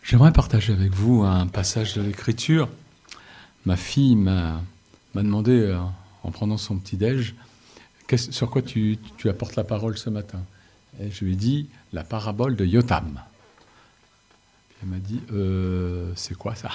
J'aimerais partager avec vous un passage de l'Écriture. Ma fille m'a demandé, en prenant son petit-déj, sur quoi tu apportes la parole ce matin. Et je lui ai dit, la parabole de Yotam. Elle m'a dit, c'est quoi ça?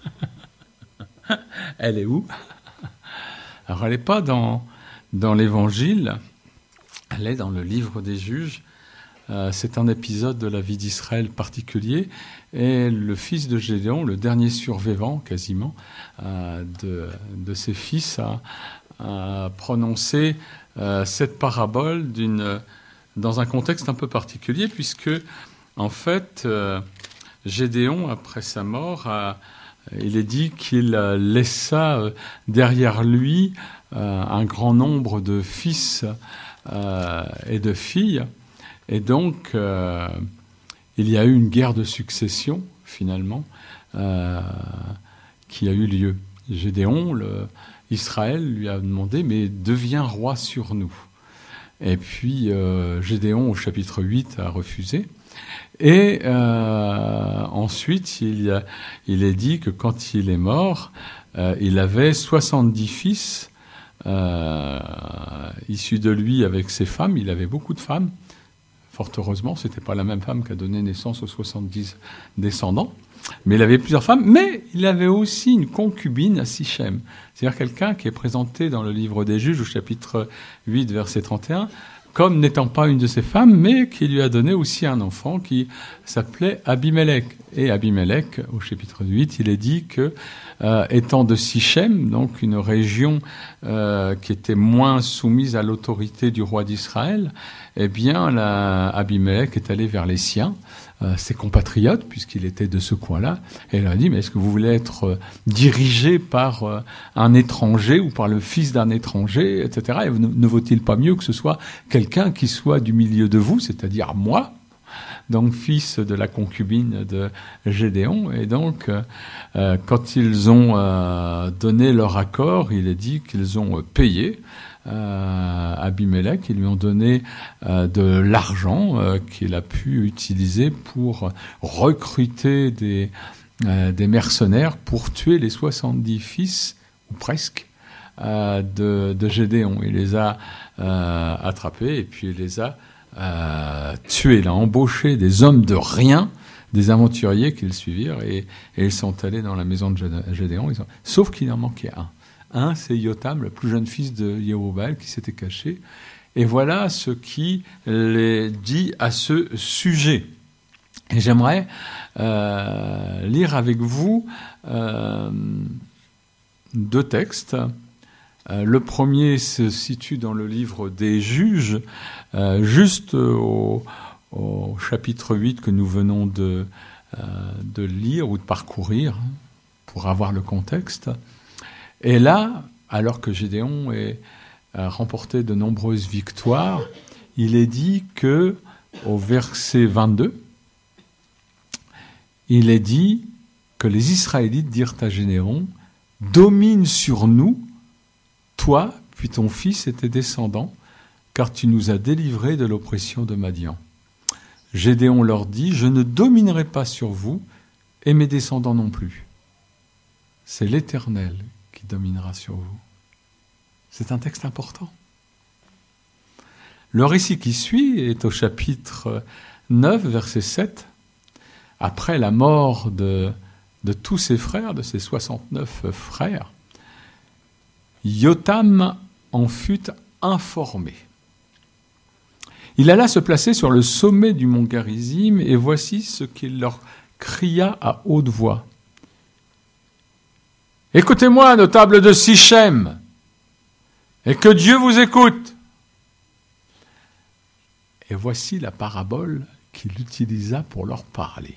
Elle est où? Alors elle n'est pas dans l'Évangile, elle est dans le livre des Juges. C'est un épisode de la vie d'Israël particulier, et le fils de Gédéon, le dernier survivant quasiment de ses fils, a prononcé cette parabole dans un contexte un peu particulier, puisque en fait Gédéon, après sa mort, il est dit qu'il laissa derrière lui un grand nombre de fils et de filles. Et donc, il y a eu une guerre de succession, finalement, qui a eu lieu. Gédéon, Israël, lui a demandé, mais deviens roi sur nous. Et puis, Gédéon, au chapitre 8, a refusé. Et ensuite, il est dit que quand il est mort, il avait 70 fils issus de lui avec ses femmes. Il avait beaucoup de femmes. Fort heureusement, ce n'était pas la même femme qui a donné naissance aux 70 descendants. Mais il avait plusieurs femmes. Mais il avait aussi une concubine à Sichem. C'est-à-dire quelqu'un qui est présenté dans le livre des Juges, au chapitre 8, verset 31, comme n'étant pas une de ses femmes, mais qui lui a donné aussi un enfant qui s'appelait Abimelech. Et Abimelech, au chapitre 8, il est dit que, étant de Sichem, donc une région qui était moins soumise à l'autorité du roi d'Israël, eh bien, Abimelech est allé vers les siens, ses compatriotes, puisqu'il était de ce coin-là, et il leur a dit, mais est-ce que vous voulez être dirigé par un étranger ou par le fils d'un étranger, etc. Et ne vaut-il pas mieux que ce soit quelqu'un qui soit du milieu de vous, c'est-à-dire moi, donc fils de la concubine de Gédéon. Et donc, quand ils ont donné leur accord, il est dit qu'ils ont payé Abimelech, ils lui ont donné de l'argent qu'il a pu utiliser pour recruter des mercenaires pour tuer les 70 fils, ou presque, de Gédéon. Il les a attrapés et puis il les a tués. Il a embauché des hommes de rien, des aventuriers qui le suivirent, et ils sont allés dans la maison de Gédéon. Sauf qu'il en manquait un. C'est Yotam, le plus jeune fils de Yérubal, qui s'était caché. Et voilà ce qu'il est dit à ce sujet. Et j'aimerais lire avec vous deux textes. Le premier se situe dans le livre des Juges, juste au chapitre 8 que nous venons de lire ou de parcourir, pour avoir le contexte. Et là, alors que Gédéon a remporté de nombreuses victoires, il est dit que, au verset 22, il est dit que les Israélites dirent à Gédéon, « Domine sur nous, toi, puis ton fils et tes descendants, car tu nous as délivrés de l'oppression de Madian. » Gédéon leur dit, « Je ne dominerai pas sur vous, et mes descendants non plus. C'est l'Éternel qui dominera sur vous. » C'est un texte important. Le récit qui suit est au chapitre 9, verset 7. Après la mort de tous ses frères, de ses 69 frères, Yotam en fut informé. Il alla se placer sur le sommet du mont Garizim, et voici ce qu'il leur cria à haute voix. « Écoutez-moi, notables de Sichem, et que Dieu vous écoute. » Et voici la parabole qu'il utilisa pour leur parler.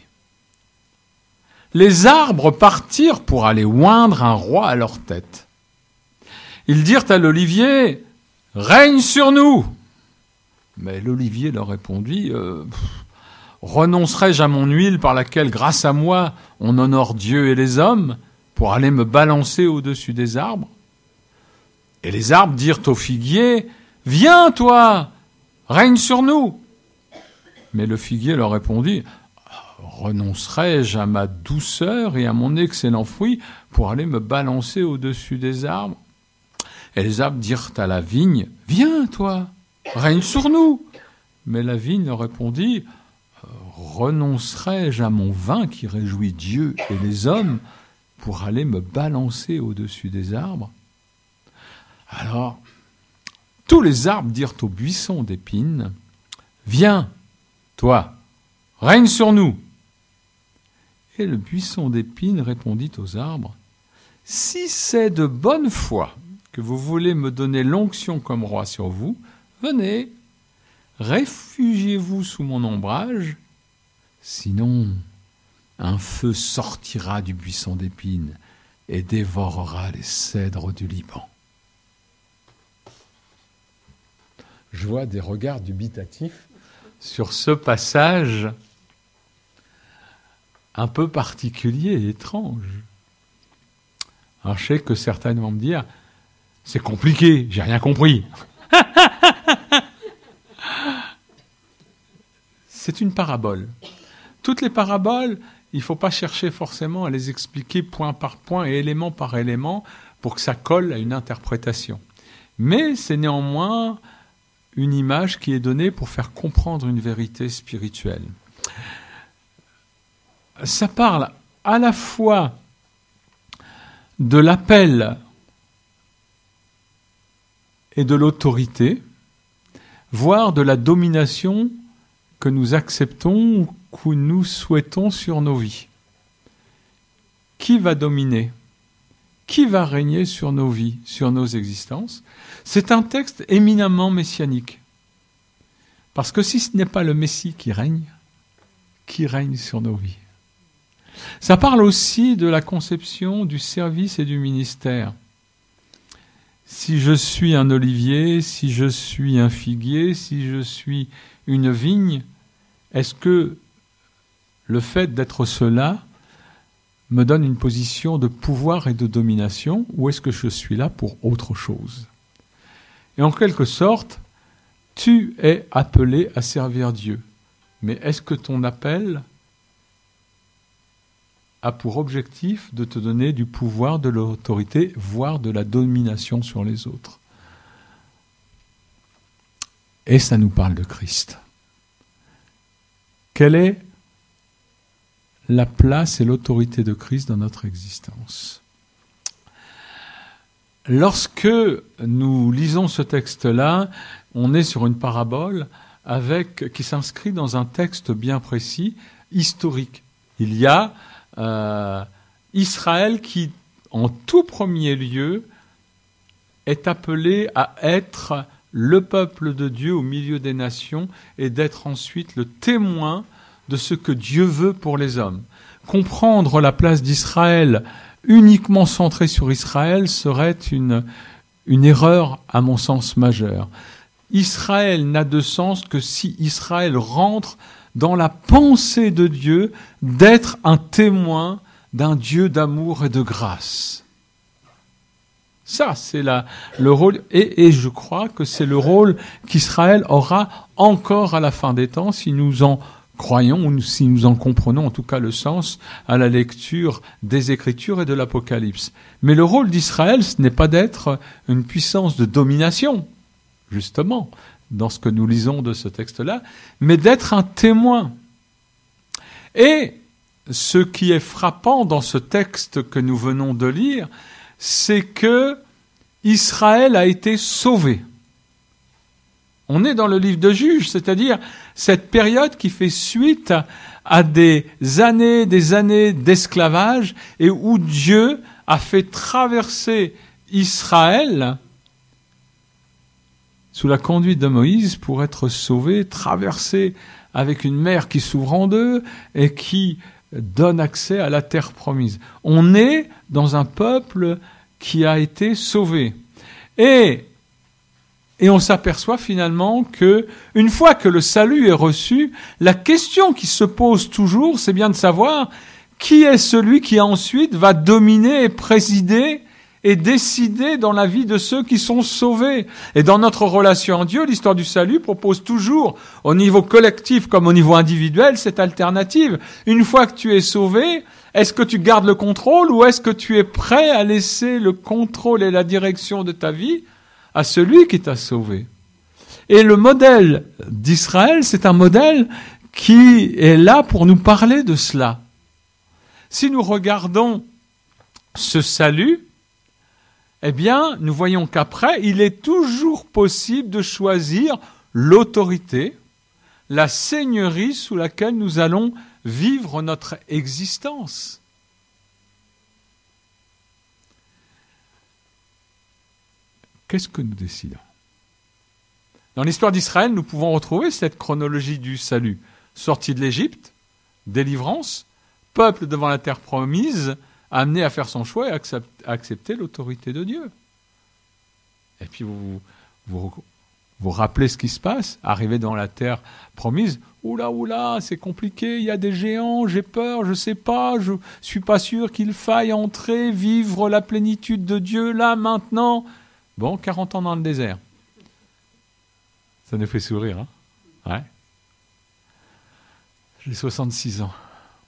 Les arbres partirent pour aller oindre un roi à leur tête. Ils dirent à l'olivier, « Règne sur nous !» Mais l'olivier leur répondit, « Renoncerai-je à mon huile par laquelle, grâce à moi, on honore Dieu et les hommes, pour aller me balancer au-dessus des arbres ?» Et les arbres dirent au figuier, « Viens, toi, règne sur nous !» Mais le figuier leur répondit, renoncerai-je à ma douceur et à mon excellent fruit pour aller me balancer au-dessus des arbres? Et les arbres dirent à la vigne, viens, toi, règne sur nous. Mais la vigne répondit, renoncerai-je à mon vin qui réjouit Dieu et les hommes pour aller me balancer au-dessus des arbres? Alors, tous les arbres dirent au buisson d'épines, viens, toi, règne sur nous. Et le buisson d'épines répondit aux arbres, si c'est de bonne foi que vous voulez me donner l'onction comme roi sur vous, venez, réfugiez-vous sous mon ombrage, sinon un feu sortira du buisson d'épines et dévorera les cèdres du Liban. Je vois des regards dubitatifs sur ce passage un peu particulier et étrange. Alors je sais que certains vont me dire, c'est compliqué, j'ai rien compris. C'est une parabole. Toutes les paraboles, il ne faut pas chercher forcément à les expliquer point par point et élément par élément pour que ça colle à une interprétation. Mais c'est néanmoins une image qui est donnée pour faire comprendre une vérité spirituelle. Ça parle à la fois de l'appel et de l'autorité, voire de la domination que nous acceptons ou que nous souhaitons sur nos vies. Qui va dominer? Qui va régner sur nos vies, sur nos existences? C'est un texte éminemment messianique. Parce que si ce n'est pas le Messie qui règne sur nos vies? Ça parle aussi de la conception du service et du ministère. Si je suis un olivier, si je suis un figuier, si je suis une vigne, est-ce que le fait d'être cela me donne une position de pouvoir et de domination, ou est-ce que je suis là pour autre chose? Et en quelque sorte, tu es appelé à servir Dieu. Mais est-ce que ton appel a pour objectif de te donner du pouvoir, de l'autorité, voire de la domination sur les autres? Et ça nous parle de Christ. Quelle est la place et l'autorité de Christ dans notre existence? Lorsque nous lisons ce texte-là, on est sur une parabole qui s'inscrit dans un texte bien précis, historique. Il y a Israël qui, en tout premier lieu, est appelé à être le peuple de Dieu au milieu des nations et d'être ensuite le témoin de ce que Dieu veut pour les hommes. Comprendre la place d'Israël uniquement centrée sur Israël serait une erreur, à mon sens, majeure. Israël n'a de sens que si Israël rentre dans la pensée de Dieu d'être un témoin d'un Dieu d'amour et de grâce. Ça, c'est le rôle, et je crois que c'est le rôle qu'Israël aura encore à la fin des temps, si nous en croyons, ou si nous en comprenons en tout cas le sens à la lecture des Écritures et de l'Apocalypse. Mais le rôle d'Israël, ce n'est pas d'être une puissance de domination, justement, dans ce que nous lisons de ce texte-là, mais d'être un témoin. Et ce qui est frappant dans ce texte que nous venons de lire, c'est que Israël a été sauvé. On est dans le livre de Juges, c'est-à-dire cette période qui fait suite à des années d'esclavage et où Dieu a fait traverser Israël sous la conduite de Moïse pour être sauvé, traversé avec une mer qui s'ouvre en deux et qui donne accès à la terre promise. On est dans un peuple qui a été sauvé. Et on s'aperçoit finalement que, une fois que le salut est reçu, la question qui se pose toujours, c'est bien de savoir qui est celui qui ensuite va dominer et présider est décidé dans la vie de ceux qui sont sauvés. Et dans notre relation à Dieu, l'histoire du salut propose toujours, au niveau collectif comme au niveau individuel, cette alternative. Une fois que tu es sauvé, est-ce que tu gardes le contrôle ou est-ce que tu es prêt à laisser le contrôle et la direction de ta vie à celui qui t'a sauvé? Et le modèle d'Israël, c'est un modèle qui est là pour nous parler de cela. Si nous regardons ce salut, eh bien, nous voyons qu'après, il est toujours possible de choisir l'autorité, la seigneurie sous laquelle nous allons vivre notre existence. Qu'est-ce que nous décidons? Dans l'histoire d'Israël, nous pouvons retrouver cette chronologie du salut. Sortie de l'Égypte, délivrance, peuple devant la terre promise, amené à faire son choix et à accepter l'autorité de Dieu. Et puis vous rappelez ce qui se passe, arrivé dans la terre promise, oula, c'est compliqué, il y a des géants, j'ai peur, je sais pas, je suis pas sûr qu'il faille entrer, vivre la plénitude de Dieu là, maintenant. Bon, 40 ans dans le désert. Ça nous fait sourire, hein? Ouais. J'ai 66 ans.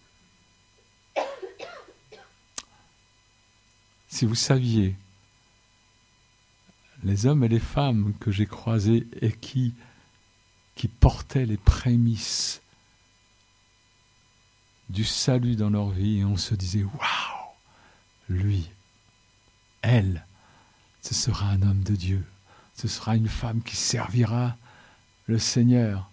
Si vous saviez, les hommes et les femmes que j'ai croisés et qui portaient les prémices du salut dans leur vie, et on se disait, waouh, lui, elle, ce sera un homme de Dieu, ce sera une femme qui servira le Seigneur.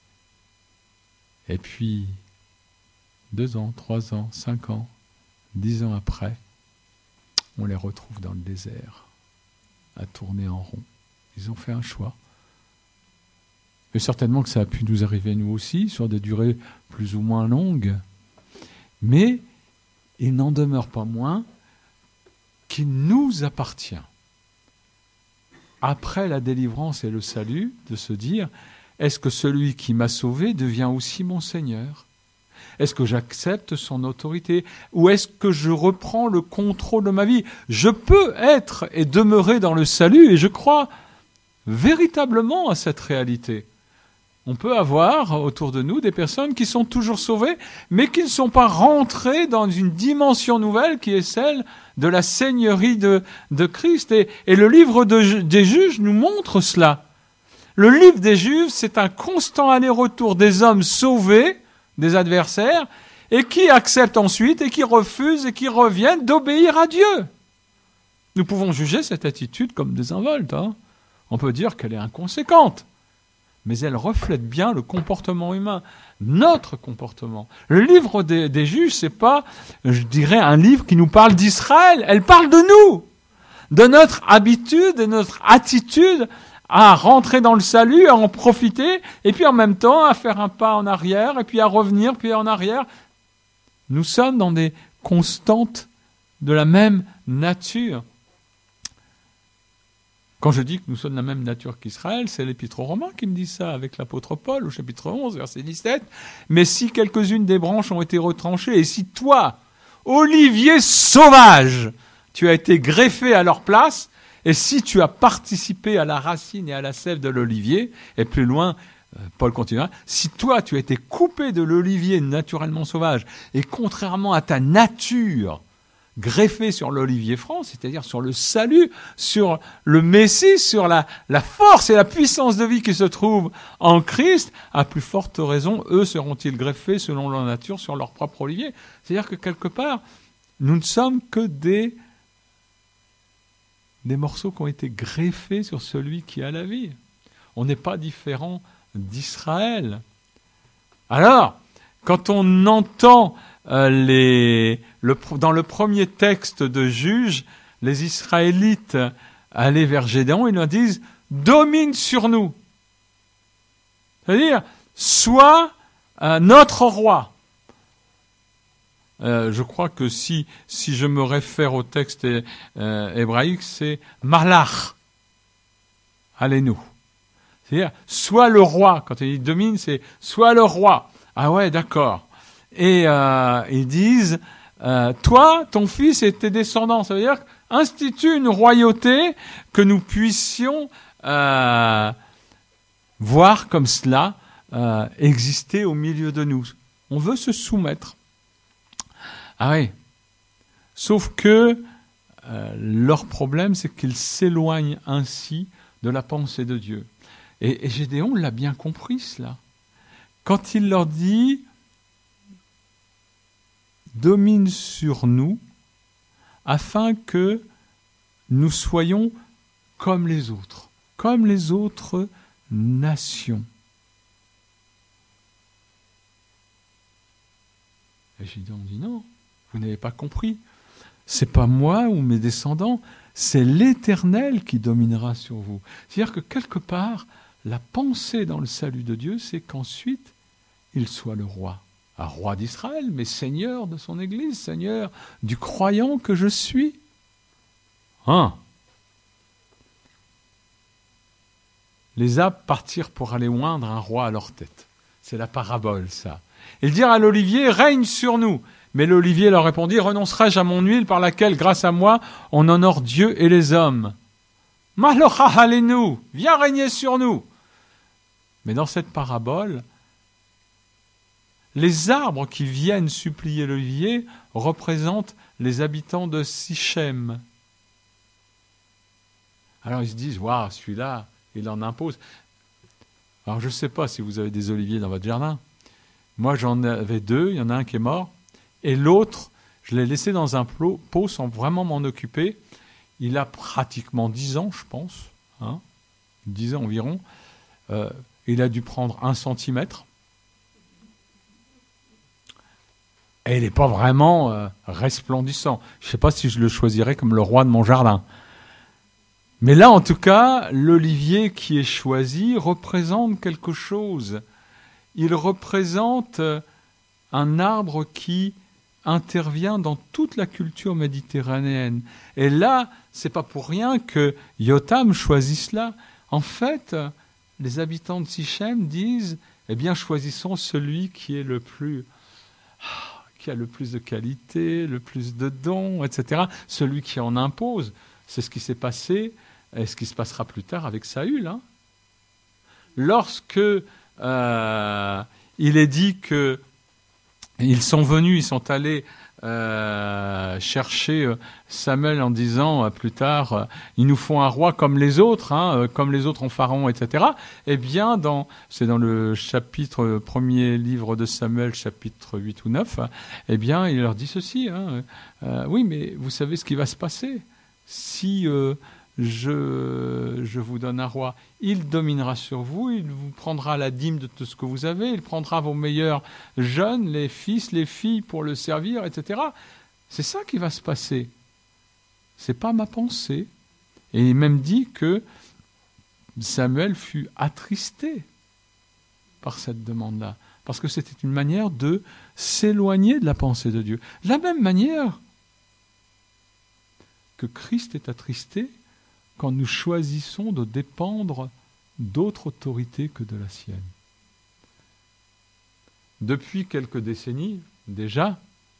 Et puis, 2 ans, 3 ans, 5 ans, 10 ans après, on les retrouve dans le désert, à tourner en rond. Ils ont fait un choix. Et certainement que ça a pu nous arriver nous aussi, sur des durées plus ou moins longues. Mais il n'en demeure pas moins qu'il nous appartient, après la délivrance et le salut, de se dire, est-ce que celui qui m'a sauvé devient aussi mon Seigneur ? Est-ce que j'accepte son autorité? Ou est-ce que je reprends le contrôle de ma vie? Je peux être et demeurer dans le salut, et je crois véritablement à cette réalité. On peut avoir autour de nous des personnes qui sont toujours sauvées, mais qui ne sont pas rentrées dans une dimension nouvelle qui est celle de la seigneurie de Christ. Et le livre des Juges nous montre cela. Le livre des Juges, c'est un constant aller-retour des hommes sauvés, des adversaires, et qui acceptent ensuite, et qui refusent, et qui reviennent d'obéir à Dieu. Nous pouvons juger cette attitude comme désinvolte. On peut dire qu'elle est inconséquente, mais elle reflète bien le comportement humain, notre comportement. Le livre des Juges, c'est pas, je dirais, un livre qui nous parle d'Israël. Elle parle de nous, de notre habitude et notre attitude à rentrer dans le salut, à en profiter, et puis en même temps à faire un pas en arrière, et puis à revenir, puis en arrière. Nous sommes dans des constantes de la même nature. Quand je dis que nous sommes de la même nature qu'Israël, c'est l'Épître aux Romains qui me dit ça, avec l'apôtre Paul, au chapitre 11, verset 17. Mais si quelques-unes des branches ont été retranchées, et si toi, olivier sauvage, tu as été greffé à leur place, et si tu as participé à la racine et à la sève de l'olivier, et plus loin, Paul continuera, si toi tu as été coupé de l'olivier naturellement sauvage, et contrairement à ta nature, greffé sur l'olivier franc, c'est-à-dire sur le salut, sur le Messie, sur la force et la puissance de vie qui se trouve en Christ, à plus forte raison, eux seront-ils greffés selon leur nature sur leur propre olivier. C'est-à-dire que quelque part, nous ne sommes que des morceaux qui ont été greffés sur celui qui a la vie. On n'est pas différent d'Israël. Alors, quand on entend dans le premier texte de Juges, les Israélites aller vers Gédéon, ils leur disent « domine sur nous ». C'est-à-dire, sois notre roi. Je crois que si je me réfère au texte hébraïque, c'est « malach ». Allez-nous. C'est-à-dire, sois le roi. Quand il dit domine, c'est sois le roi. Ah ouais, d'accord. Et ils disent, toi, ton fils et tes descendants. Ça veut dire, institue une royauté que nous puissions voir comme cela exister au milieu de nous. On veut se soumettre. Ah oui. Sauf que leur problème, c'est qu'ils s'éloignent ainsi de la pensée de Dieu. Et Gédéon l'a bien compris, cela. Quand il leur dit « domine sur nous » afin que nous soyons comme les autres nations. Et Gédéon dit non, vous n'avez pas compris. C'est pas moi ou mes descendants, c'est l'Éternel qui dominera sur vous. C'est-à-dire que quelque part, la pensée dans le salut de Dieu, c'est qu'ensuite, il soit le roi. Un roi d'Israël, mais seigneur de son Église, seigneur du croyant que je suis. Les arbres partirent pour aller oindre un roi à leur tête. C'est la parabole, ça. Ils dirent à l'olivier, règne sur nous. Mais l'olivier leur répondit, renoncerai-je à mon huile par laquelle, grâce à moi, on honore Dieu et les hommes. Malocha halenu, viens régner sur nous. Mais dans cette parabole, les arbres qui viennent supplier l'olivier représentent les habitants de Sichem. Alors ils se disent, waouh, celui-là, il en impose. Alors je ne sais pas si vous avez des oliviers dans votre jardin. Moi j'en avais 2, il y en a un qui est mort, et l'autre, je l'ai laissé dans un pot sans vraiment m'en occuper. Il a pratiquement 10 ans, je pense, 10 ans environ. Il a dû prendre 1 centimètre. Et il n'est pas vraiment resplendissant. Je ne sais pas si je le choisirais comme le roi de mon jardin. Mais là, en tout cas, l'olivier qui est choisi représente quelque chose. Il représente un arbre qui intervient dans toute la culture méditerranéenne. Et là, c'est pas pour rien que Yotam choisit cela. En fait, les habitants de Sichem disent, eh bien, choisissons celui qui est qui a le plus de qualité, le plus de dons, etc. Celui qui en impose. C'est ce qui s'est passé et ce qui se passera plus tard avec Saül. Lorsque il est dit que ils sont venus, ils sont allés chercher Samuel en disant plus tard, ils nous font un roi comme les autres, comme les autres ont Pharaon, etc. Eh bien, c'est dans le premier livre de Samuel, chapitre 8 ou 9, eh bien, il leur dit ceci, oui, mais vous savez ce qui va se passer si je vous donne un roi, il dominera sur vous, il vous prendra la dîme de tout ce que vous avez, il prendra vos meilleurs jeunes, les fils, les filles pour le servir, etc. C'est ça qui va se passer. C'est pas ma pensée. Et il même dit que Samuel fut attristé par cette demande-là, parce que c'était une manière de s'éloigner de la pensée de Dieu. De la même manière que Christ est attristé quand nous choisissons de dépendre d'autres autorités que de la sienne. Depuis quelques décennies, déjà,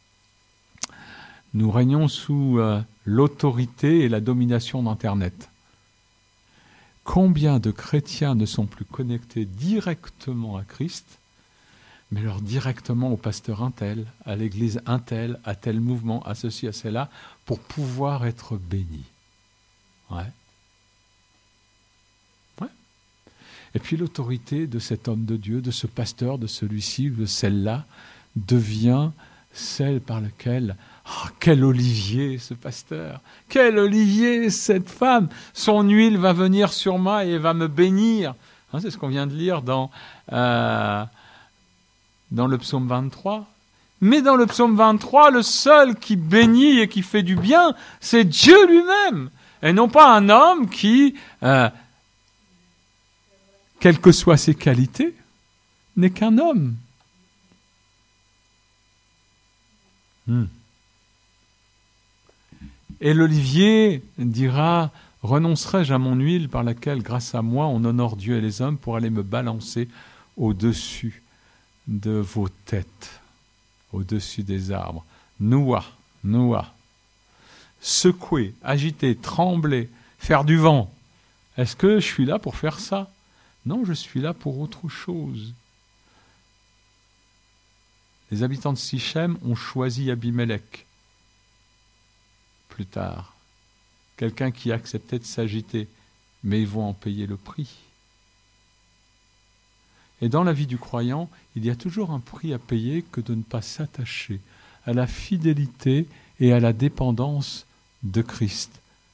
nous régnons sous l'autorité et la domination d'Internet. Combien de chrétiens ne sont plus connectés directement à Christ, mais alors directement au pasteur untel, à l'église untel, à tel mouvement, à ceci, à cela, pour pouvoir être bénis. Ouais. Et puis l'autorité de cet homme de Dieu, de ce pasteur, de celui-ci, de celle-là, devient celle par laquelle, quel olivier ce pasteur, quel olivier cette femme, son huile va venir sur moi et va me bénir. C'est ce qu'on vient de lire dans le psaume 23. Mais dans le psaume 23, le seul qui bénit et qui fait du bien, c'est Dieu lui-même, et non pas un homme qui... quelles que soient ses qualités, n'est qu'un homme. Et l'olivier dira, renoncerai-je à mon huile par laquelle, grâce à moi, on honore Dieu et les hommes pour aller me balancer au-dessus de vos têtes, au-dessus des arbres. Noua. secouer, agiter, trembler, faire du vent. Est-ce que je suis là pour faire ça? Non, je suis là pour autre chose. Les habitants de Sichem ont choisi Abimelech. Plus tard, quelqu'un qui acceptait de s'agiter, mais ils vont en payer le prix. Et dans la vie du croyant, il y a toujours un prix à payer que de ne pas s'attacher à la fidélité et à la dépendance de Christ,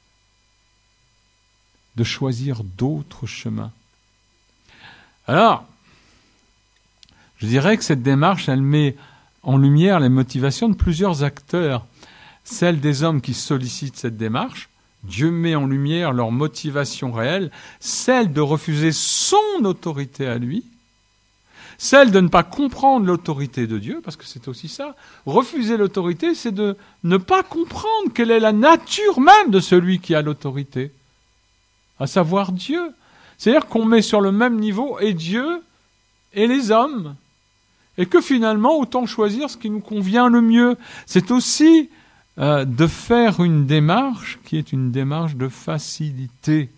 de choisir d'autres chemins. Alors, je dirais que cette démarche, elle met en lumière les motivations de plusieurs acteurs. Celle des hommes qui sollicitent cette démarche, Dieu met en lumière leur motivation réelle, celle de refuser son autorité à lui, celle de ne pas comprendre l'autorité de Dieu, parce que c'est aussi ça. Refuser l'autorité, c'est de ne pas comprendre quelle est la nature même de celui qui a l'autorité, à savoir Dieu. C'est-à-dire qu'on met sur le même niveau et Dieu et les hommes, et que finalement, autant choisir ce qui nous convient le mieux. C'est aussi de faire une démarche qui est une démarche de facilité.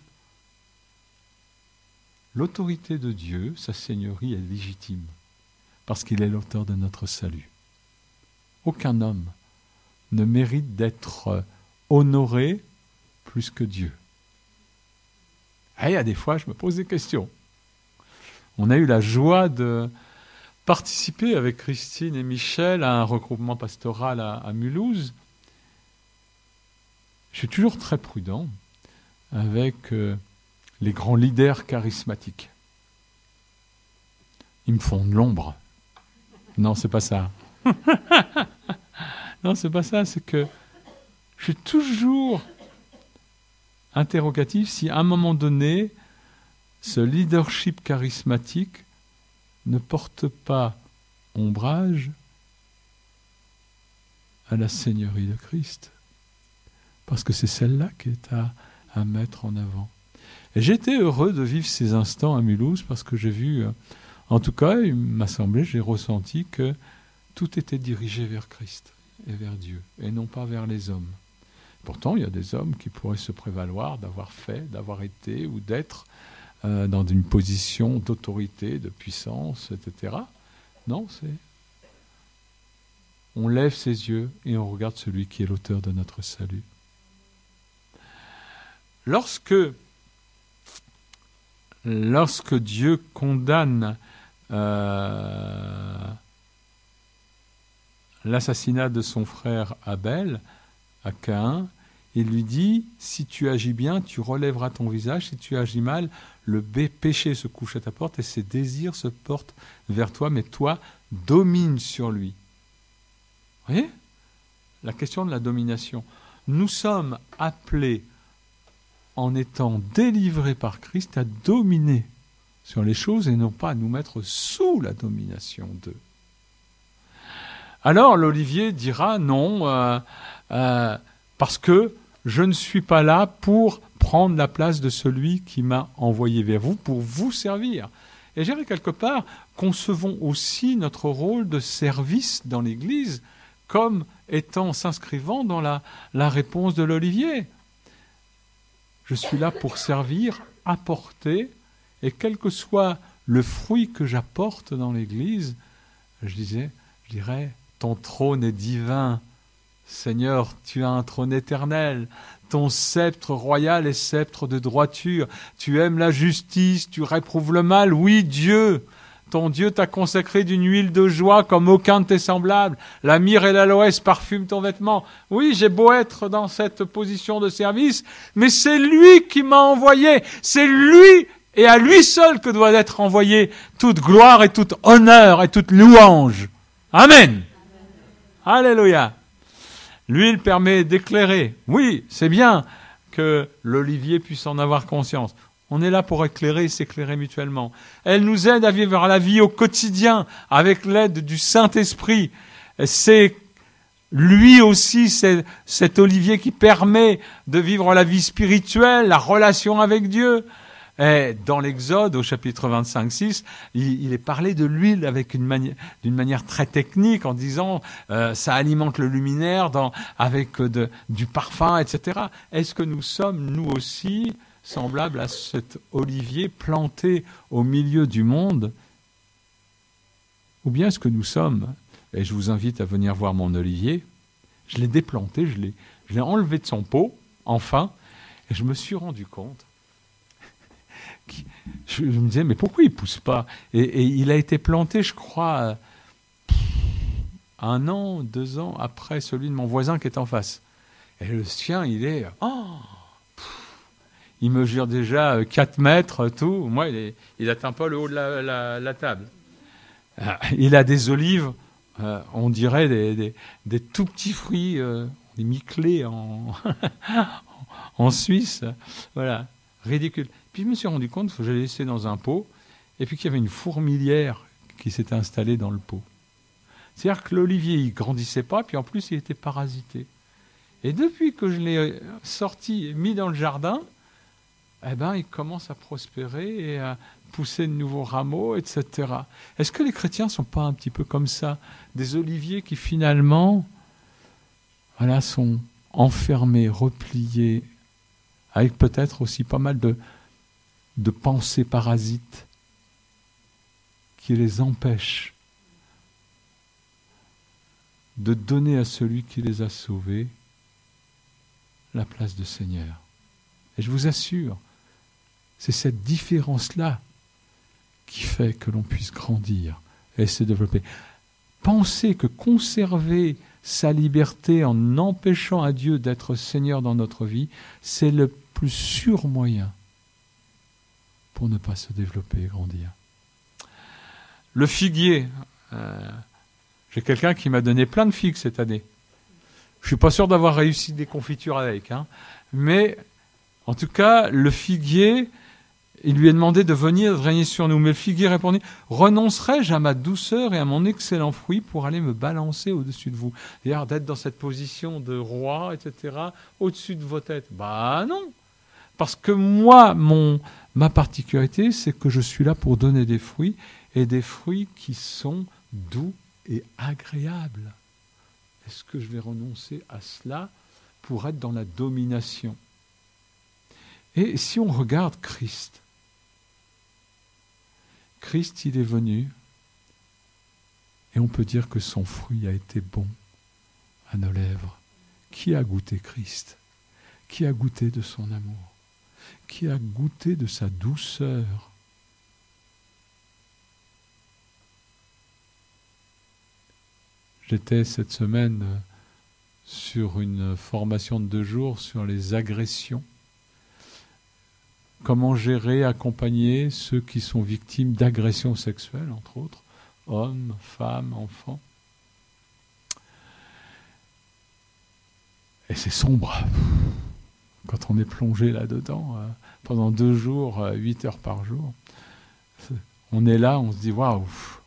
L'autorité de Dieu, sa seigneurie est légitime, parce qu'il est l'auteur de notre salut. Aucun homme ne mérite d'être honoré plus que Dieu. Et il y a des fois, je me pose des questions. On a eu la joie de participer avec Christine et Michel à un regroupement pastoral à Mulhouse. Je suis toujours très prudent avec les grands leaders charismatiques. Ils me font de l'ombre. Non, c'est pas ça. Non, c'est pas ça. C'est que je suis toujours interrogatif si à un moment donné, ce leadership charismatique ne porte pas ombrage à la seigneurie de Christ. Parce que c'est celle-là qui est à mettre en avant. Et j'étais heureux de vivre ces instants à Mulhouse parce que j'ai vu, en tout cas, il m'a semblé, j'ai ressenti que tout était dirigé vers Christ et vers Dieu, et non pas vers les hommes. Pourtant, il y a des hommes qui pourraient se prévaloir d'avoir fait, d'avoir été ou d'être dans une position d'autorité, de puissance, etc. Non, c'est... On lève ses yeux et on regarde celui qui est l'auteur de notre salut. Lorsque Dieu condamne l'assassinat de son frère Abel à Caïn, il lui dit, si tu agis bien, tu relèveras ton visage, si tu agis mal, le péché se couche à ta porte et ses désirs se portent vers toi, mais toi, domine sur lui. Vous voyez ? La question de la domination. Nous sommes appelés, en étant délivrés par Christ, à dominer sur les choses et non pas à nous mettre sous la domination d'eux. Alors l'Olivier dira non, parce que je ne suis pas là pour prendre la place de celui qui m'a envoyé vers vous, pour vous servir. Et je dirais quelque part, concevons aussi notre rôle de service dans l'Église comme s'inscrivant dans la réponse de l'Olivier. Je suis là pour servir, apporter, et quel que soit le fruit que j'apporte dans l'Église, je dirais, ton trône est divin. Seigneur, tu as un trône éternel. Ton sceptre royal est sceptre de droiture. Tu aimes la justice, tu réprouves le mal. Oui, Dieu, ton Dieu t'a consacré d'une huile de joie comme aucun de tes semblables. La myrrhe et l'aloès parfument ton vêtement. Oui, j'ai beau être dans cette position de service, mais c'est lui qui m'a envoyé. C'est lui et à lui seul que doit être envoyée toute gloire et toute honneur et toute louange. Amen. Alléluia. L'huile permet d'éclairer. Oui, c'est bien que l'olivier puisse en avoir conscience. On est là pour éclairer et s'éclairer mutuellement. Elle nous aide à vivre la vie au quotidien avec l'aide du Saint-Esprit. C'est lui aussi, c'est cet olivier qui permet de vivre la vie spirituelle, la relation avec Dieu. Et dans l'Exode, au chapitre 25-6, il est parlé de l'huile d'une manière très technique, en disant ça alimente le luminaire avec du parfum, etc. Est-ce que nous sommes, nous aussi, semblables à cet olivier planté au milieu du monde? Ou bien est-ce que nous sommes, et je vous invite à venir voir mon olivier, je l'ai déplanté, je l'ai enlevé de son pot, enfin, et je me suis rendu compte, je me disais, mais pourquoi il ne pousse pas? Et il a été planté, je crois, 1 an, 2 ans après celui de mon voisin qui est en face. Et le sien, il mesure déjà 4 mètres, tout. Moi, il n'atteint pas le haut de la table. Il a des olives, on dirait des tout petits fruits, des miclés en Suisse. Voilà, ridicule. Puis je me suis rendu compte que je l'ai laissé dans un pot, et puis qu'il y avait une fourmilière qui s'était installée dans le pot. C'est-à-dire que l'olivier, il grandissait pas, puis en plus, il était parasité. Et depuis que je l'ai sorti et mis dans le jardin, eh ben, il commence à prospérer et à pousser de nouveaux rameaux, etc. Est-ce que les chrétiens ne sont pas un petit peu comme ça? Des oliviers qui finalement sont enfermés, repliés, avec peut-être aussi pas mal de pensées parasites qui les empêchent de donner à celui qui les a sauvés la place de Seigneur. Et je vous assure, c'est cette différence-là qui fait que l'on puisse grandir et se développer. Pensez que conserver sa liberté en empêchant à Dieu d'être Seigneur dans notre vie, c'est le plus sûr moyen pour ne pas se développer et grandir. Le figuier, j'ai quelqu'un qui m'a donné plein de figues cette année. Je ne suis pas sûr d'avoir réussi des confitures avec, mais en tout cas, le figuier, il lui est demandé de venir régner sur nous. Mais le figuier répondit, renoncerai-je à ma douceur et à mon excellent fruit pour aller me balancer au-dessus de vous? C'est-à-dire d'être dans cette position de roi, etc., au-dessus de vos têtes. Non. Parce que moi, ma particularité, c'est que je suis là pour donner des fruits, et des fruits qui sont doux et agréables. Est-ce que je vais renoncer à cela pour être dans la domination? Et si on regarde Christ, il est venu et on peut dire que son fruit a été bon à nos lèvres. Qui a goûté Christ? Qui a goûté de son amour? Qui a goûté de sa douceur? J'étais cette semaine sur une formation de 2 jours sur les agressions. Comment gérer, accompagner ceux qui sont victimes d'agressions sexuelles, entre autres, hommes, femmes, enfants. Et c'est sombre quand on est plongé là-dedans pendant 2 jours, 8 heures par jour. On est là, on se dit waouh.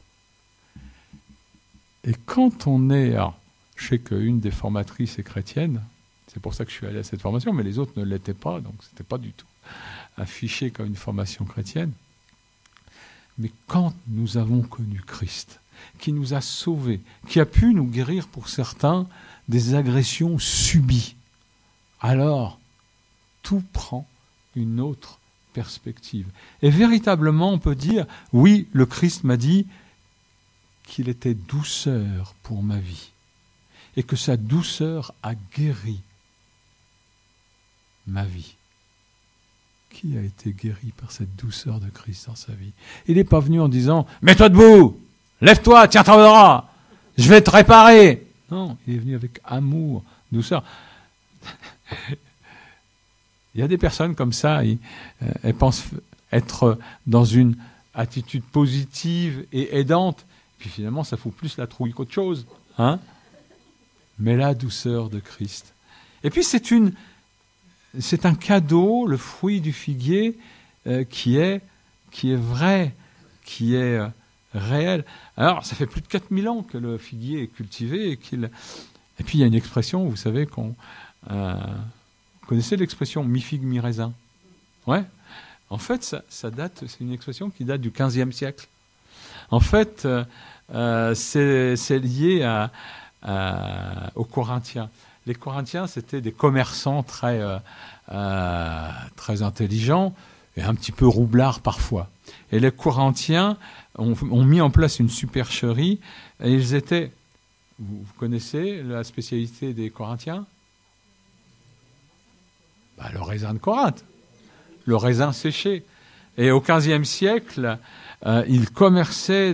Et quand on est... Alors, je sais qu'une des formatrices est chrétienne, c'est pour ça que je suis allé à cette formation, mais les autres ne l'étaient pas, donc ce n'était pas du tout affiché comme une formation chrétienne. Mais quand nous avons connu Christ, qui nous a sauvés, qui a pu nous guérir pour certains des agressions subies, alors tout prend une autre perspective. Et véritablement, on peut dire, oui, le Christ m'a dit qu'il était douceur pour ma vie et que sa douceur a guéri ma vie. Qui a été guéri par cette douceur de Christ dans sa vie? Il n'est pas venu en disant « Mets-toi debout, lève-toi, tiens-toi le bras, je vais te réparer !» Non, il est venu avec amour, douceur. Il y a des personnes comme ça, elles pensent être dans une attitude positive et aidante, puis finalement ça fout plus la trouille qu'autre chose. Mais la douceur de Christ. Et puis c'est un cadeau, le fruit du figuier, qui est vrai, qui est réel. Alors, ça fait plus de 4000 ans que le figuier est cultivé. Et puis, il y a une expression, vous savez, vous connaissez l'expression mi-figue, mi-raisin? Ouais. En fait, ça date, c'est une expression qui date du XVe siècle. En fait, c'est lié aux Corinthiens. Les Corinthiens, c'était des commerçants très intelligents et un petit peu roublards parfois. Et les Corinthiens ont mis en place une supercherie et ils étaient... Vous connaissez la spécialité des Corinthiens ? Le raisin de Corinthe, le raisin séché. Et au XVe siècle, ils commerçaient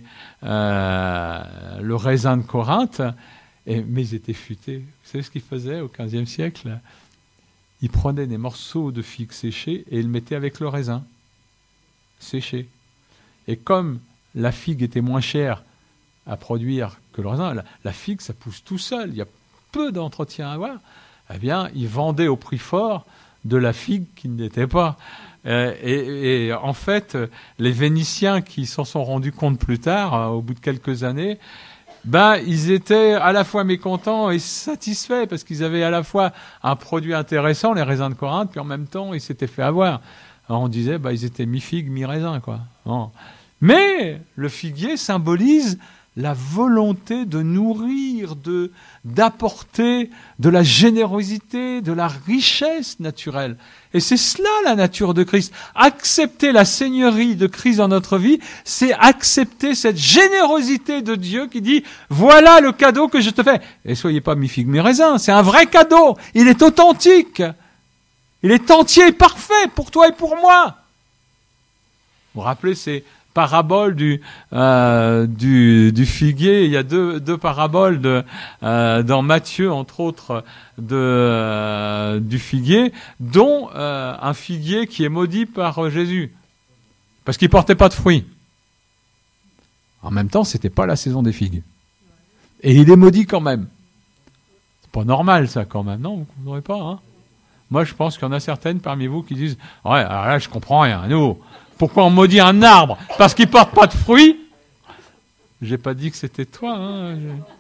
le raisin de Corinthe, mais ils étaient futés. Vous savez ce qu'ils faisaient au XVe siècle ? Ils prenaient des morceaux de figues séchées et ils le mettaient avec le raisin séché. Et comme la figue était moins chère à produire que le raisin, la figue, ça pousse tout seul, il y a peu d'entretien à avoir, eh bien, ils vendaient au prix fort de la figue qui n'était pas. Et en fait, les Vénitiens qui s'en sont rendus compte plus tard, au bout de quelques années, ils étaient à la fois mécontents et satisfaits parce qu'ils avaient à la fois un produit intéressant, les raisins de Corinthe, puis en même temps, ils s'étaient fait avoir. Alors on disait, ils étaient mi-figue, mi-raisin, quoi. Bon. Mais le figuier symbolise la volonté de nourrir, d'apporter de la générosité, de la richesse naturelle. Et c'est cela la nature de Christ. Accepter la seigneurie de Christ dans notre vie, c'est accepter cette générosité de Dieu qui dit « Voilà le cadeau que je te fais ». Et soyez pas mi-figue, mi-raisin, c'est un vrai cadeau. Il est authentique. Il est entier et parfait pour toi et pour moi. Vous vous rappelez ces paraboles du figuier. Il y a deux paraboles dans Matthieu, entre autres, du figuier, dont un figuier qui est maudit par Jésus, parce qu'il portait pas de fruits. En même temps, c'était pas la saison des figues. Et il est maudit quand même. C'est pas normal, ça, quand même. Non, vous ne comprendrez pas, hein. Moi, je pense qu'il y en a certaines parmi vous qui disent « Ouais, alors là, je comprends rien. Nous, pourquoi on maudit un arbre parce qu'il porte pas de fruits ?» J'ai pas dit que c'était toi, hein.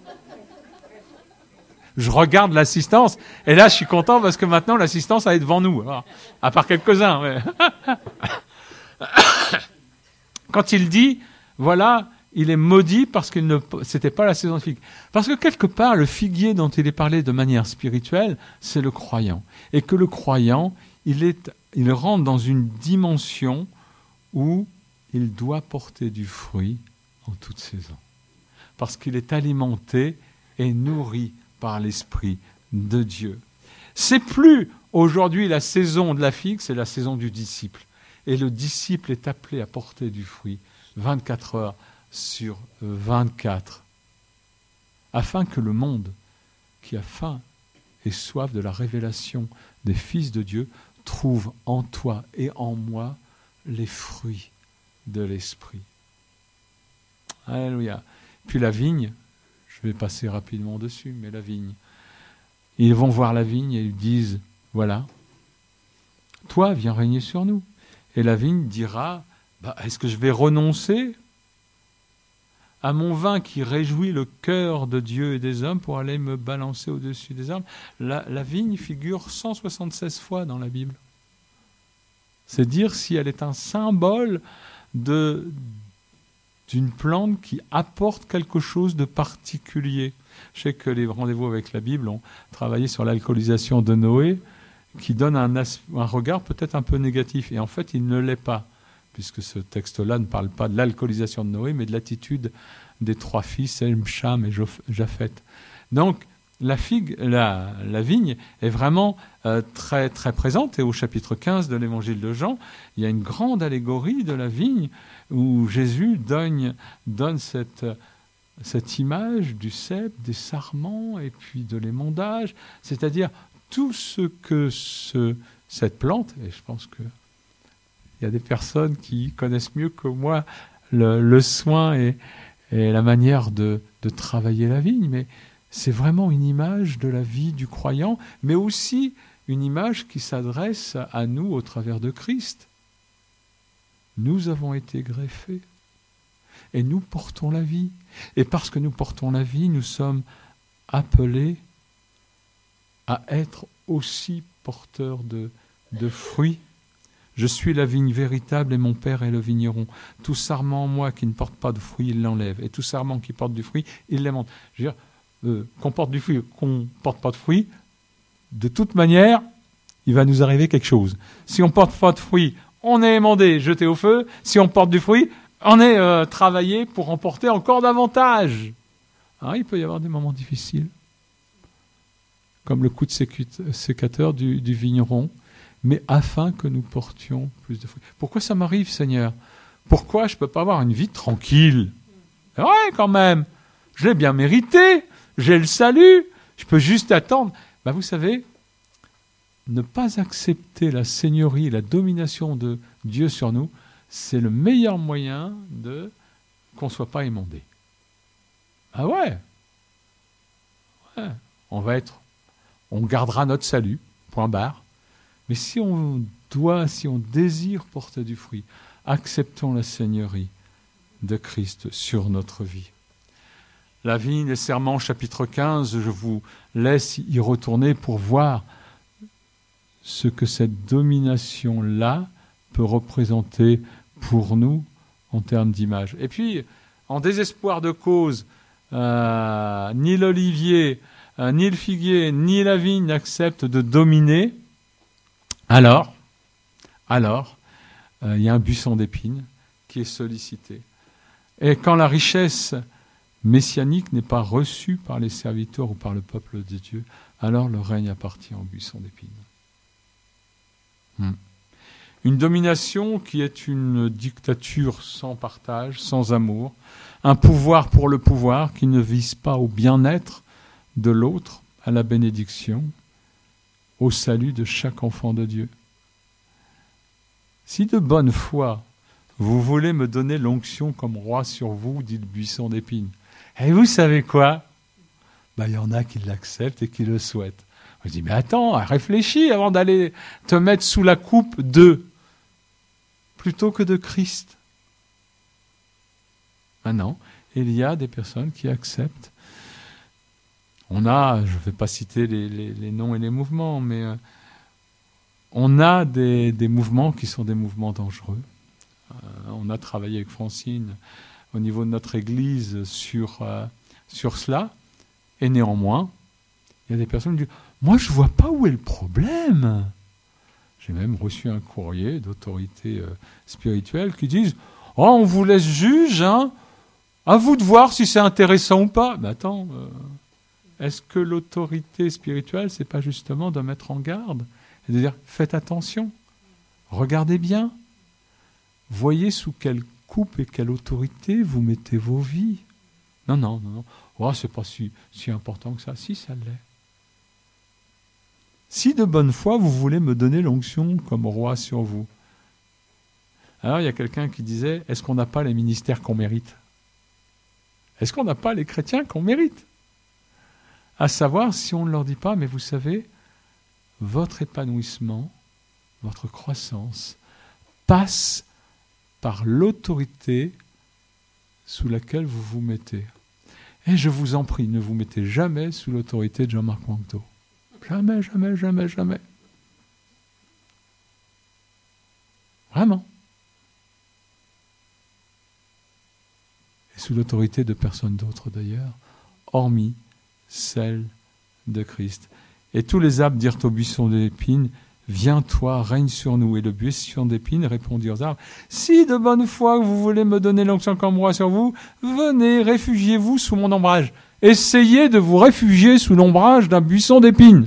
Je regarde l'assistance, et là, je suis content parce que maintenant, l'assistance, elle est devant nous. Alors, à part quelques-uns, ouais. Quand il dit, voilà, il est maudit parce qu'il c'était pas la saison de figue. Parce que quelque part, le figuier dont il est parlé de manière spirituelle, c'est le croyant. Et que le croyant, il rentre dans une dimension où il doit porter du fruit en toute saison. Parce qu'il est alimenté et nourri par l'Esprit de Dieu. C'est plus aujourd'hui la saison de la figue, c'est la saison du disciple. Et le disciple est appelé à porter du fruit 24 heures sur 24, afin que le monde qui a faim et soif de la révélation des fils de Dieu trouve en toi et en moi les fruits de l'Esprit. Alléluia. Puis la vigne, je vais passer rapidement dessus, mais la vigne, ils vont voir la vigne et ils disent, voilà, toi viens régner sur nous. Et la vigne dira, est-ce que je vais renoncer à mon vin qui réjouit le cœur de Dieu et des hommes pour aller me balancer au-dessus des arbres? La vigne figure 176 fois dans la Bible. C'est dire si elle est un symbole d'une plante qui apporte quelque chose de particulier. Je sais que les rendez-vous avec la Bible ont travaillé sur l'alcoolisation de Noé, qui donne un regard peut-être un peu négatif. Et en fait, il ne l'est pas, puisque ce texte-là ne parle pas de l'alcoolisation de Noé, mais de l'attitude des trois fils, Sem, Cham et Japheth. Donc, la vigne est vraiment très, très présente. Et au chapitre 15 de l'évangile de Jean, il y a une grande allégorie de la vigne où Jésus donne cette image du cep, des sarments et puis de l'émondage, c'est-à-dire tout ce que cette plante, et je pense qu'il y a des personnes qui connaissent mieux que moi le soin et la manière de travailler la vigne, mais c'est vraiment une image de la vie du croyant, mais aussi une image qui s'adresse à nous au travers de Christ. Nous avons été greffés et nous portons la vie. Et parce que nous portons la vie, nous sommes appelés à être aussi porteurs de fruits, Je suis la vigne véritable et mon Père est le vigneron. Tout sarment en moi qui ne porte pas de fruit, il l'enlève. Et tout sarment qui porte du fruit, il l'aimante. Je veux dire, qu'on porte du fruit, qu'on ne porte pas de fruit, de toute manière, il va nous arriver quelque chose. Si on ne porte pas de fruit, on est émondé, jeté au feu. Si on porte du fruit, on est travaillé pour en porter encore davantage. Alors, il peut y avoir des moments difficiles, comme le coup de sécateur du vigneron, mais afin que nous portions plus de fruits. Pourquoi ça m'arrive, Seigneur? Pourquoi je ne peux pas avoir une vie tranquille? C'est vrai, quand même. Je l'ai bien mérité. J'ai le salut. Je peux juste attendre. Vous savez, ne pas accepter la seigneurie, la domination de Dieu sur nous, c'est le meilleur moyen qu'on ne soit pas émondé. Ah ouais. On gardera notre salut, point barre. Mais si on désire porter du fruit, acceptons la seigneurie de Christ sur notre vie. La vigne et Serments, chapitre 15, je vous laisse y retourner pour voir ce que cette domination-là peut représenter pour nous en termes d'image. Et puis, en désespoir de cause, ni l'olivier, ni le figuier, ni la vigne n'acceptent de dominer. Alors, il y a un buisson d'épines qui est sollicité. Et quand la richesse messianique n'est pas reçue par les serviteurs ou par le peuple de Dieu, alors le règne appartient au buisson d'épines. Une domination qui est une dictature sans partage, sans amour, un pouvoir pour le pouvoir qui ne vise pas au bien-être de l'autre, à la bénédiction, au salut de chaque enfant de Dieu. Si de bonne foi, vous voulez me donner l'onction comme roi sur vous, dit le buisson d'épines, et vous savez quoi? Il y en a qui l'acceptent et qui le souhaitent. Je dis, mais attends, réfléchis avant d'aller te mettre sous la coupe plutôt que de Christ. Non, il y a des personnes qui acceptent. Je ne vais pas citer les noms et les mouvements, mais on a des mouvements qui sont des mouvements dangereux. On a travaillé avec Francine au niveau de notre Église sur cela, et néanmoins, il y a des personnes qui disent « Moi, je ne vois pas où est le problème ». J'ai même reçu un courrier d'autorités spirituelles qui disent « Oh, on vous laisse juge, hein, à vous de voir si c'est intéressant ou pas ». Mais attends, est-ce que l'autorité spirituelle, c'est pas justement de mettre en garde et de dire « Faites attention, regardez bien, voyez sous quelle coupe et quelle autorité vous mettez vos vies ». Non. Oh, c'est pas si important que ça. Si, ça l'est. Si de bonne foi, vous voulez me donner l'onction comme roi sur vous. Alors, il y a quelqu'un qui disait, est-ce qu'on n'a pas les ministères qu'on mérite? Est-ce qu'on n'a pas les chrétiens qu'on mérite? À savoir, si on ne leur dit pas, mais vous savez, votre épanouissement, votre croissance, passe par l'autorité sous laquelle vous vous mettez. Et je vous en prie, ne vous mettez jamais sous l'autorité de Jean-Marc Wangto. Jamais, jamais, jamais, jamais. Vraiment. Et sous l'autorité de personne d'autre d'ailleurs, hormis celle de Christ. Et tous les arbres dirent au buisson d'épines, viens toi, règne sur nous. Et le buisson d'épines répondit aux arbres, si de bonne foi vous voulez me donner l'onction comme roi sur vous, venez, réfugiez-vous sous mon ombrage. Essayez de vous réfugier sous l'ombrage d'un buisson d'épines.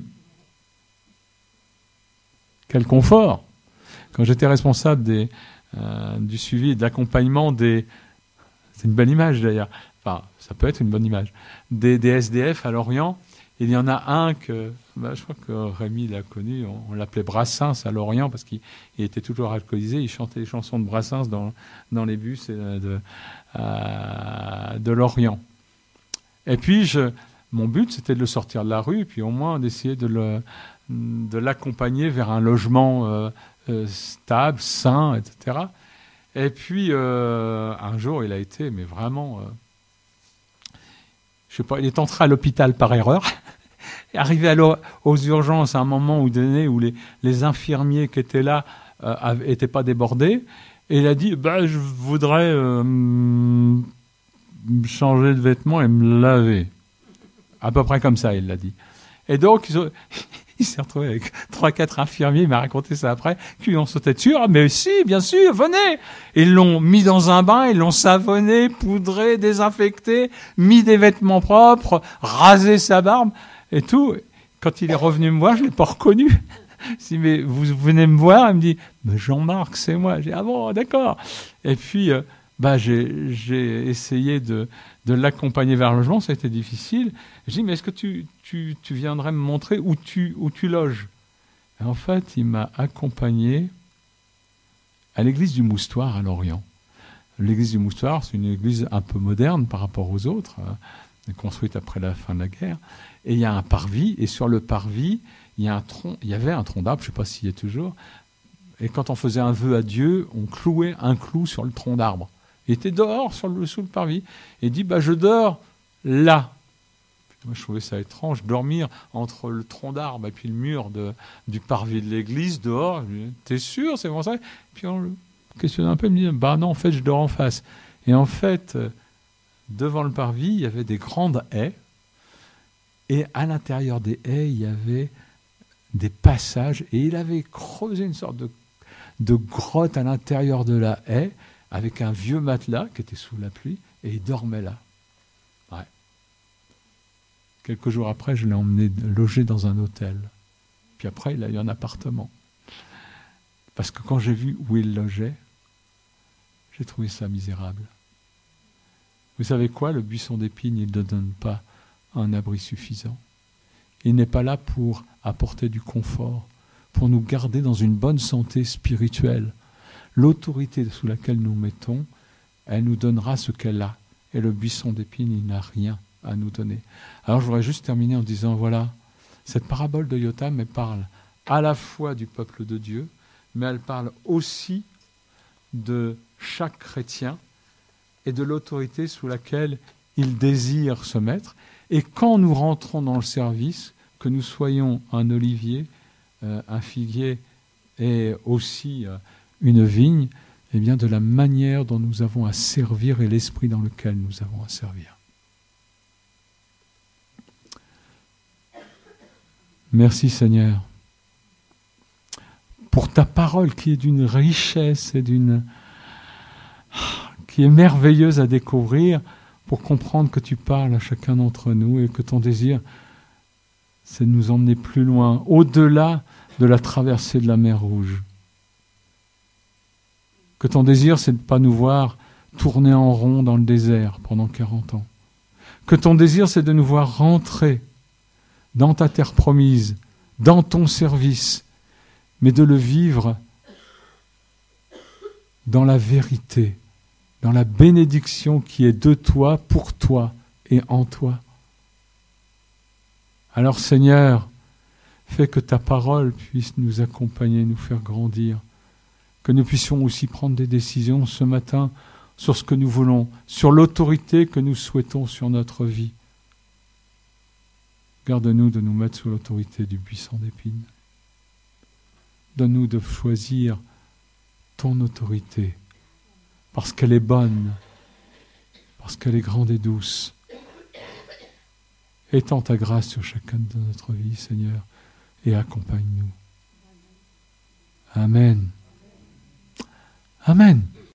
Quel confort! Quand j'étais responsable du suivi et de l'accompagnement c'est une belle image d'ailleurs, enfin ça peut être une bonne image, des SDF à Lorient, il y en a un que, je crois que Rémi l'a connu, on l'appelait Brassens à Lorient parce qu'il était toujours alcoolisé, il chantait les chansons de Brassens dans les bus de Lorient. Et puis, mon but, c'était de le sortir de la rue, et puis au moins d'essayer de l'accompagner vers un logement stable, sain, etc. Et puis, un jour, il a été, mais vraiment, je sais pas, il est entré à l'hôpital par erreur, arrivé aux urgences à un moment donné où les infirmiers qui étaient là n'était pas débordé. Et il a dit, je voudrais changer de vêtements et me laver. À peu près comme ça, il l'a dit. Et donc, il s'est retrouvé avec 3-4 infirmiers, il m'a raconté ça après, qui lui ont sauté dessus. Ah, mais si, bien sûr, venez. Ils l'ont mis dans un bain, ils l'ont savonné, poudré, désinfecté, mis des vêtements propres, rasé sa barbe et tout. Quand il est revenu me voir, je l'ai pas reconnu. Si, mais vous venez me voir, il me dit, mais Jean-Marc, c'est moi. J'ai dit, ah bon, d'accord. Et puis, j'ai essayé de l'accompagner vers le logement, ça a été difficile. Je dis, mais est-ce que tu viendrais me montrer où tu loges? Et en fait, il m'a accompagné à l'église du Moustoir à Lorient. L'église du Moustoir, c'est une église un peu moderne par rapport aux autres, construite après la fin de la guerre. Et il y a un parvis, et sur le parvis, il y avait un tronc d'arbre, je ne sais pas s'il y est toujours, et quand on faisait un vœu à Dieu, on clouait un clou sur le tronc d'arbre. Il était dehors, sous le parvis, et il dit, je dors là. Moi, je trouvais ça étrange, dormir entre le tronc d'arbre et puis le mur du parvis de l'église, dehors. Je dis, t'es sûr, c'est comme ça? Puis on le questionnait un peu, il me dit, non, en fait, je dors en face. Et en fait, devant le parvis, il y avait des grandes haies, et à l'intérieur des haies, il y avait des passages, et il avait creusé une sorte de grotte à l'intérieur de la haie, avec un vieux matelas qui était sous la pluie, et il dormait là. Ouais. Quelques jours après, je l'ai emmené loger dans un hôtel. Puis après, il a eu un appartement. Parce que quand j'ai vu où il logeait, j'ai trouvé ça misérable. Vous savez quoi? Le buisson d'épines, il ne donne pas un abri suffisant. Il n'est pas là pour apporter du confort, pour nous garder dans une bonne santé spirituelle. L'autorité sous laquelle nous mettons, elle nous donnera ce qu'elle a. Et le buisson d'épines, il n'a rien à nous donner. Alors je voudrais juste terminer en disant, voilà, cette parabole de Yotam, elle parle à la fois du peuple de Dieu, mais elle parle aussi de chaque chrétien et de l'autorité sous laquelle il désire se mettre. Et quand nous rentrons dans le service, que nous soyons un olivier, un figuier et aussi une vigne, eh bien de la manière dont nous avons à servir et l'esprit dans lequel nous avons à servir. Merci Seigneur pour ta parole qui est d'une richesse et qui est merveilleuse à découvrir, pour comprendre que tu parles à chacun d'entre nous et que ton désir, c'est de nous emmener plus loin, au-delà de la traversée de la mer Rouge. Que ton désir, c'est de ne pas nous voir tourner en rond dans le désert pendant 40 ans. Que ton désir, c'est de nous voir rentrer dans ta terre promise, dans ton service, mais de le vivre dans la vérité, dans la bénédiction qui est de toi, pour toi et en toi. Alors Seigneur, fais que ta parole puisse nous accompagner, nous faire grandir, que nous puissions aussi prendre des décisions ce matin sur ce que nous voulons, sur l'autorité que nous souhaitons sur notre vie. Garde-nous de nous mettre sous l'autorité du buisson d'épines. Donne-nous de choisir ton autorité, parce qu'elle est bonne, parce qu'elle est grande et douce. Étends ta grâce sur chacun de notre vie, Seigneur, et accompagne-nous. Amen. Amen.